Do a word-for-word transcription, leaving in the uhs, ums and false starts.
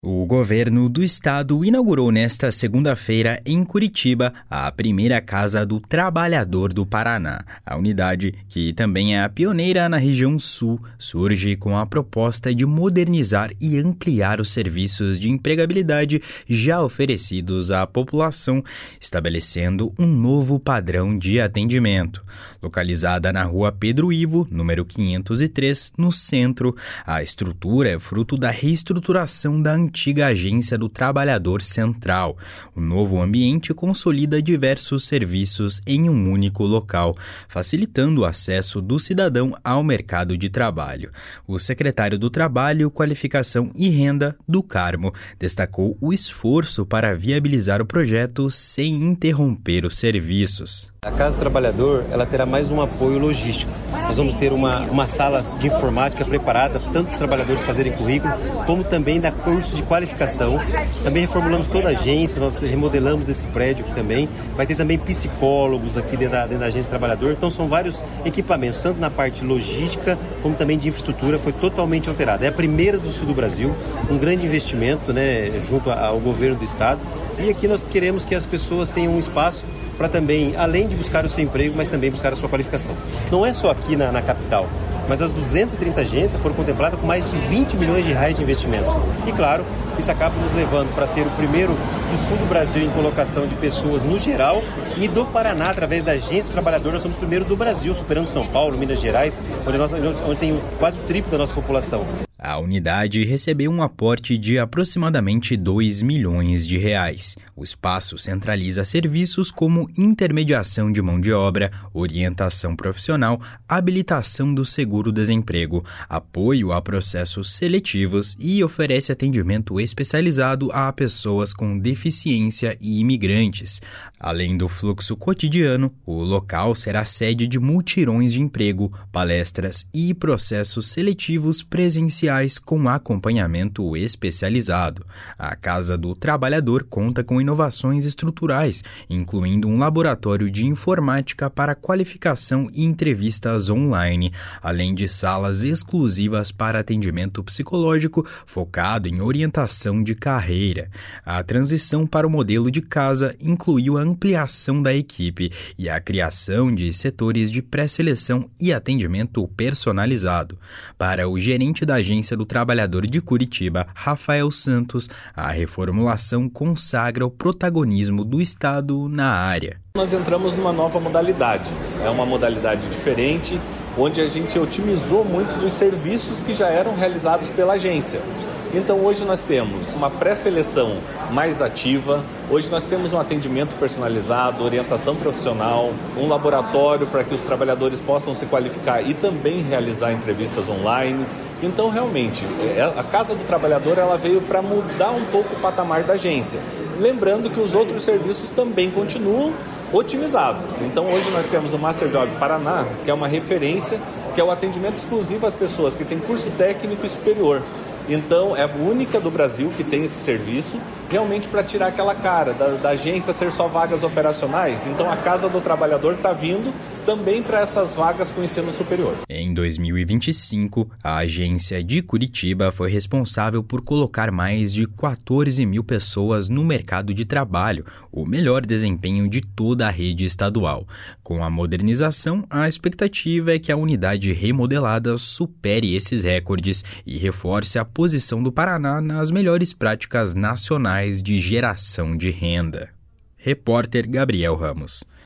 O governo do estado inaugurou nesta segunda-feira, em Curitiba, a primeira Casa do Trabalhador do Paraná. A unidade, que também é a pioneira na região sul, surge com a proposta de modernizar e ampliar os serviços de empregabilidade já oferecidos à população, estabelecendo um novo padrão de atendimento. Localizada na rua Pedro Ivo, número quinhentos e três, no centro, a estrutura é fruto da reestruturação da antiga Agência do Trabalhador Central. O novo ambiente consolida diversos serviços em um único local, facilitando o acesso do cidadão ao mercado de trabalho. O secretário do Trabalho, Qualificação e Renda, do Carmo, destacou o esforço para viabilizar o projeto sem interromper os serviços. A Casa do Trabalhador ela terá mais um apoio logístico. Nós vamos ter uma, uma sala de informática preparada, tanto para os trabalhadores fazerem currículo, como também dar curso de qualificação. Também reformulamos toda a agência, nós remodelamos esse prédio aqui também. Vai ter também psicólogos aqui dentro da, dentro da Agência do Trabalhador. Então são vários equipamentos, tanto na parte logística, como também de infraestrutura, foi totalmente alterada. É a primeira do sul do Brasil, um grande investimento, né, junto ao governo do estado. E aqui nós queremos que as pessoas tenham um espaço para também, além de buscar o seu emprego, mas também buscar a sua qualificação. Não é só aqui na, na capital, mas as duzentas e trinta agências foram contempladas com mais de vinte milhões de reais de investimento. E claro, isso acaba nos levando para ser o primeiro do sul do Brasil em colocação de pessoas no geral, e do Paraná, através da Agência do Trabalhador, nós somos o primeiro do Brasil, superando São Paulo, Minas Gerais, onde, nós, onde tem quase o triplo da nossa população. A unidade recebeu um aporte de aproximadamente dois milhões de reais. O espaço centraliza serviços como intermediação de mão de obra, orientação profissional, habilitação do seguro-desemprego, apoio a processos seletivos e oferece atendimento especializado a pessoas com deficiência e imigrantes. Além do fluxo cotidiano, o local será sede de multirões de emprego, palestras e processos seletivos presenciais com acompanhamento especializado. A Casa do Trabalhador conta com inovações estruturais, incluindo um laboratório de informática para qualificação e entrevistas online, além de salas exclusivas para atendimento psicológico focado em orientação de carreira. A transição para o modelo de casa incluiu a ampliação da equipe e a criação de setores de pré-seleção e atendimento personalizado. Para o gerente da Agência do Trabalhador de Curitiba, Rafael Santos, a reformulação consagra o protagonismo do Estado na área. Nós entramos numa nova modalidade, é uma modalidade diferente, onde a gente otimizou muitos dos serviços que já eram realizados pela agência. Então hoje nós temos uma pré-seleção mais ativa, hoje nós temos um atendimento personalizado, orientação profissional, um laboratório para que os trabalhadores possam se qualificar e também realizar entrevistas online. Então realmente, a Casa do Trabalhador ela veio para mudar um pouco o patamar da agência. Lembrando que os outros serviços também continuam otimizados. Então hoje nós temos o Master Job Paraná, que é uma referência, que é o atendimento exclusivo às pessoas que têm curso técnico e superior. Então, é a única do Brasil que tem esse serviço, realmente para tirar aquela cara da, da agência ser só vagas operacionais. Então, a Casa do Trabalhador está vindo também para essas vagas com ensino superior. Em dois mil e vinte e cinco, a agência de Curitiba foi responsável por colocar mais de quatorze mil pessoas no mercado de trabalho, o melhor desempenho de toda a rede estadual. Com a modernização, a expectativa é que a unidade remodelada supere esses recordes e reforce a posição do Paraná nas melhores práticas nacionais de geração de renda. Repórter Gabriel Ramos.